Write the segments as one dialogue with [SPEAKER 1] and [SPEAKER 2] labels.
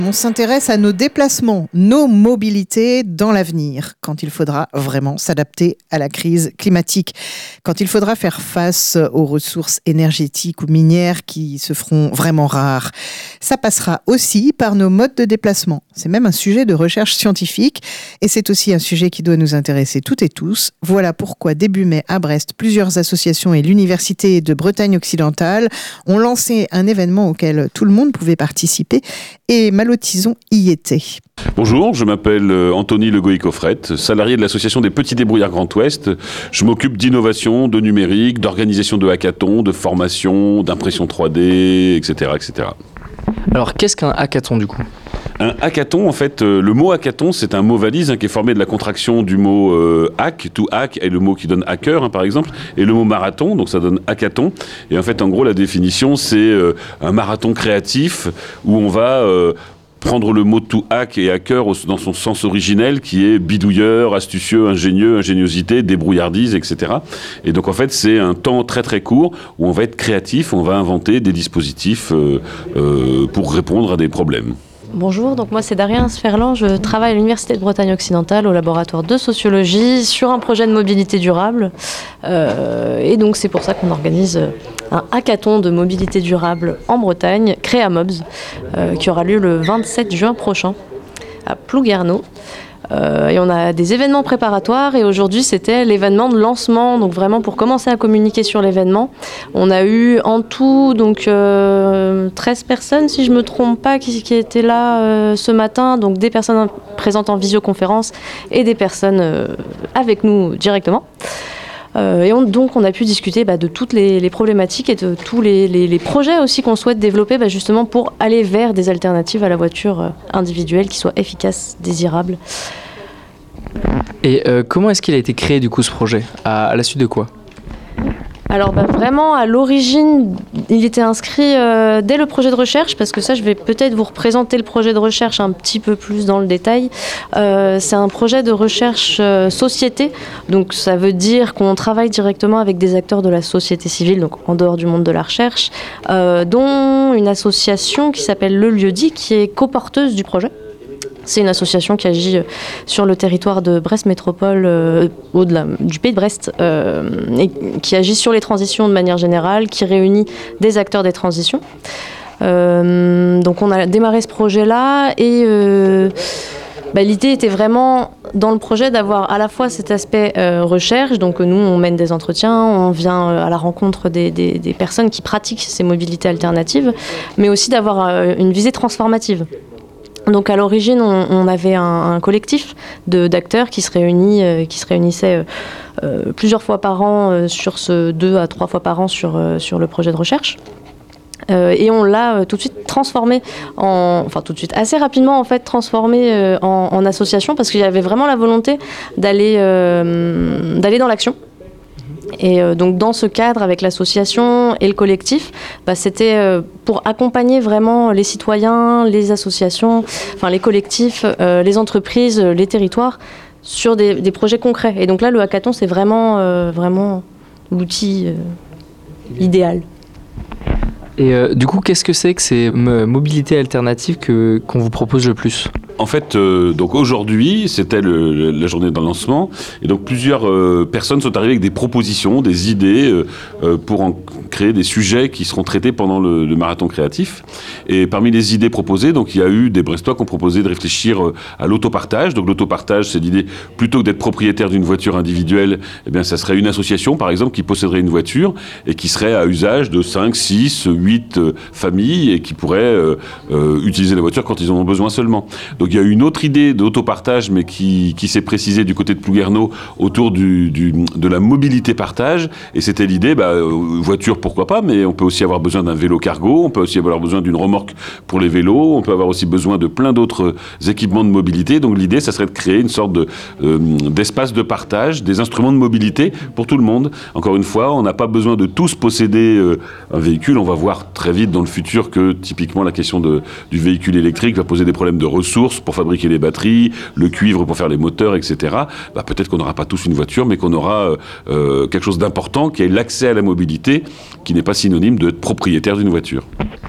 [SPEAKER 1] On s'intéresse à nos déplacements, nos mobilités dans l'avenir, quand il faudra vraiment s'adapter à la crise climatique, quand il faudra faire face aux ressources énergétiques ou minières qui se feront vraiment rares. Ça passera aussi par nos modes de déplacement. C'est même un sujet de recherche scientifique et c'est aussi un sujet qui doit nous intéresser toutes et tous. Voilà pourquoi début mai à Brest, plusieurs associations et l'Université de Bretagne occidentale ont lancé un événement auquel tout le monde pouvait participer et Malotison y était.
[SPEAKER 2] Bonjour, je m'appelle Anthony Le Goïcoffret, salarié de l'association des Petits Débrouillards Grand Ouest. Je m'occupe d'innovation, de numérique, d'organisation de hackathons, de formation, d'impression 3D, etc., etc.
[SPEAKER 3] Alors, qu'est-ce qu'un hackathon du coup ?
[SPEAKER 2] Un hackathon, en fait, le mot hackathon, c'est un mot valise qui est formé de la contraction du mot hack, to hack, et le mot qui donne hacker, par exemple, et le mot marathon, donc ça donne hackathon. Et en fait, en gros, la définition, c'est un marathon créatif où on va prendre le mot to hack et hacker dans son sens originel, qui est bidouilleur, astucieux, ingénieux, ingéniosité, débrouillardise, etc. Et donc, en fait, c'est un temps très très court où on va être créatif, on va inventer des dispositifs pour répondre à des problèmes.
[SPEAKER 4] Bonjour, donc moi c'est Darien Sferland, je travaille à l'Université de Bretagne occidentale au laboratoire de sociologie sur un projet de mobilité durable et donc c'est pour ça qu'on organise un hackathon de mobilité durable en Bretagne, Créamobs, qui aura lieu le 27 juin prochain à Plouguerneau. Et on a des événements préparatoires et aujourd'hui c'était l'événement de lancement, donc vraiment pour commencer à communiquer sur l'événement. On a eu en tout donc 13 personnes si je me trompe pas qui étaient là ce matin, donc des personnes présentes en visioconférence et des personnes avec nous directement. Et donc on a pu discuter de toutes les problématiques et de tous les projets aussi qu'on souhaite développer justement pour aller vers des alternatives à la voiture individuelle qui soient efficaces, désirables.
[SPEAKER 3] Et comment est-ce qu'il a été créé du coup ce projet ? À la suite de quoi ?
[SPEAKER 4] Alors vraiment, à l'origine, il était inscrit dès le projet de recherche, parce que ça, je vais peut-être vous représenter le projet de recherche un petit peu plus dans le détail. C'est un projet de recherche société, donc ça veut dire qu'on travaille directement avec des acteurs de la société civile, donc en dehors du monde de la recherche, dont une association qui s'appelle Le Lieu-dit, qui est coporteuse du projet. C'est une association qui agit sur le territoire de Brest Métropole, au-delà du pays de Brest, et qui agit sur les transitions de manière générale, qui réunit des acteurs des transitions. Donc on a démarré ce projet-là et l'idée était vraiment dans le projet d'avoir à la fois cet aspect recherche, donc nous on mène des entretiens, on vient à la rencontre des personnes qui pratiquent ces mobilités alternatives, mais aussi d'avoir une visée transformative. Donc à l'origine, on avait un collectif d'acteurs qui se réunissaient plusieurs fois par an, sur 2 à 3 fois par an sur le projet de recherche. Et on l'a tout de suite transformé assez rapidement en fait transformé en association, parce qu'il y avait vraiment la volonté d'aller dans l'action. Et donc dans ce cadre, avec l'association et le collectif, c'était pour accompagner vraiment les citoyens, les associations, les collectifs, les entreprises, les territoires sur des projets concrets. Et donc là, le hackathon, c'est vraiment l'outil idéal.
[SPEAKER 3] Et du coup, qu'est-ce que c'est que ces mobilités alternatives qu'on vous propose le plus ?
[SPEAKER 2] En fait, donc aujourd'hui, c'était la journée d'un lancement, et donc plusieurs personnes sont arrivées avec des propositions, des idées pour en créer des sujets qui seront traités pendant le marathon créatif. Et parmi les idées proposées, donc il y a eu des Brestois qui ont proposé de réfléchir à l'autopartage. Donc l'autopartage, c'est l'idée, plutôt que d'être propriétaire d'une voiture individuelle, ça serait une association, par exemple, qui posséderait une voiture et qui serait à usage de 5, 6, 8 familles et qui pourraient utiliser la voiture quand ils en ont besoin seulement. Donc il y a eu une autre idée d'autopartage, mais qui s'est précisée du côté de Plouguerneau autour de la mobilité partage. Et c'était l'idée, voiture pourquoi pas, mais on peut aussi avoir besoin d'un vélo cargo, on peut aussi avoir besoin d'une remorque pour les vélos, on peut avoir aussi besoin de plein d'autres équipements de mobilité. Donc l'idée, ça serait de créer une sorte d'espace de partage, des instruments de mobilité pour tout le monde. Encore une fois, on n'a pas besoin de tous posséder un véhicule. On va voir très vite dans le futur que typiquement la question du véhicule électrique va poser des problèmes de ressources pour fabriquer les batteries, le cuivre pour faire les moteurs, etc. Peut-être qu'on n'aura pas tous une voiture, mais qu'on aura quelque chose d'important qui est l'accès à la mobilité, qui n'est pas synonyme d'être propriétaire d'une voiture.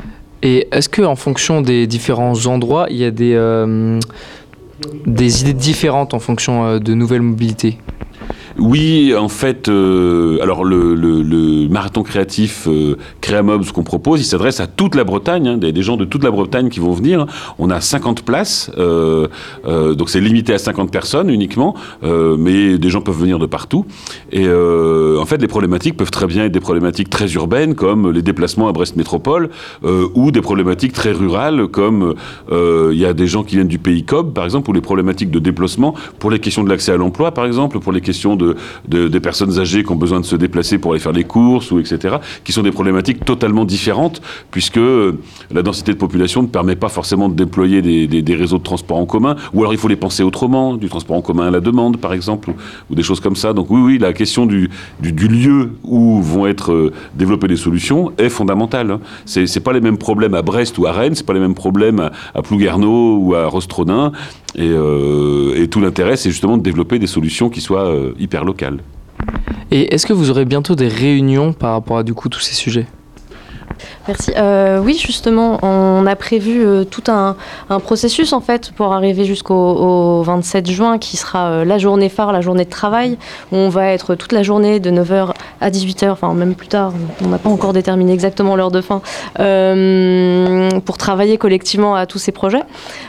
[SPEAKER 3] Et est-ce qu'en fonction des différents endroits, il y a des idées différentes en fonction de nouvelles mobilités ?
[SPEAKER 2] Oui, en fait, alors le marathon créatif Créamob, ce qu'on propose, il s'adresse à toute la Bretagne, hein, des gens de toute la Bretagne qui vont venir. On a 50 places, donc c'est limité à 50 personnes uniquement, mais des gens peuvent venir de partout. Et en fait, les problématiques peuvent très bien être des problématiques très urbaines, comme les déplacements à Brest Métropole, ou des problématiques très rurales, comme il y a des gens qui viennent du pays Cob, par exemple, ou les problématiques de déplacement pour les questions de l'accès à l'emploi, par exemple, pour les questions des personnes âgées qui ont besoin de se déplacer pour aller faire des courses, ou etc., qui sont des problématiques totalement différentes, puisque la densité de population ne permet pas forcément de déployer des réseaux de transport en commun, ou alors il faut les penser autrement, du transport en commun à la demande, par exemple, ou des choses comme ça. Donc oui, la question du lieu où vont être développées des solutions est fondamentale. Hein. C'est pas les mêmes problèmes à Brest ou à Rennes, c'est pas les mêmes problèmes à Plouguerneau ou à Rostronin, et tout l'intérêt, c'est justement de développer des solutions qui soient hyper locales.
[SPEAKER 3] Et est-ce que vous aurez bientôt des réunions par rapport à tous ces sujets ?
[SPEAKER 4] Merci. Oui, justement, on a prévu tout un processus en fait pour arriver jusqu'au 27 juin qui sera la journée phare, la journée de travail, où on va être toute la journée de 9h à 18h, enfin même plus tard, on n'a pas encore déterminé exactement l'heure de fin, pour travailler collectivement à tous ces projets.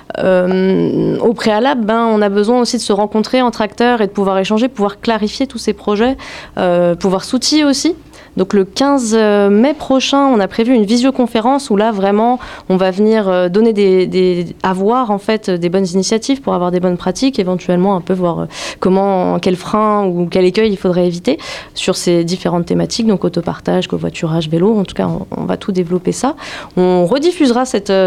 [SPEAKER 4] Au préalable, on a besoin aussi de se rencontrer entre acteurs et de pouvoir échanger, pouvoir clarifier tous ces projets, pouvoir s'outiller aussi. Donc le 15 mai prochain, on a prévu une visioconférence où là vraiment on va venir donner avoir en fait des bonnes initiatives pour avoir des bonnes pratiques, éventuellement un peu voir quel frein ou quel écueil il faudrait éviter sur ces différentes thématiques, donc autopartage, covoiturage, vélo. En tout cas, on va tout développer ça. On rediffusera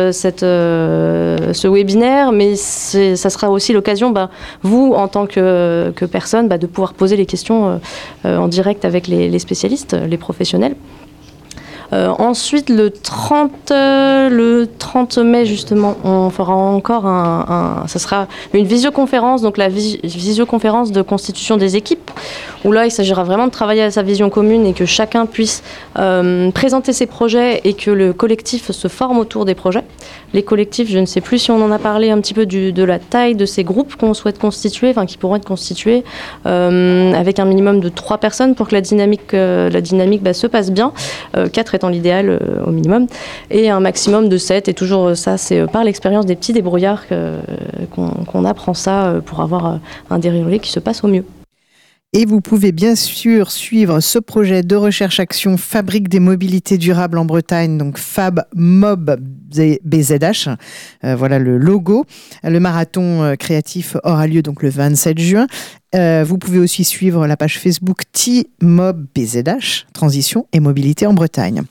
[SPEAKER 4] ce webinaire, mais ça sera aussi l'occasion, vous en tant que personne, de pouvoir poser les questions en direct avec les spécialistes, les professionnels. Ensuite, le 30 mai, justement, on fera encore ça sera une visioconférence, donc la visioconférence de constitution des équipes, où là, il s'agira vraiment de travailler à sa vision commune et que chacun puisse présenter ses projets et que le collectif se forme autour des projets. Les collectifs, je ne sais plus si on en a parlé un petit peu de la taille de ces groupes qu'on souhaite constituer, qui pourront être constitués avec un minimum de 3 personnes pour que la dynamique se passe bien, 4 étant l'idéal au minimum, et un maximum de 7, et toujours ça, c'est par l'expérience des petits débrouillards qu'on apprend ça pour avoir un déroulé qui se passe au mieux.
[SPEAKER 1] Et vous pouvez bien sûr suivre ce projet de recherche-action Fabrique des mobilités durables en Bretagne, donc FabMob BZH. Voilà le logo. Le marathon créatif aura lieu donc le 27 juin. Vous pouvez aussi suivre la page Facebook TMob BZH, Transition et mobilité en Bretagne.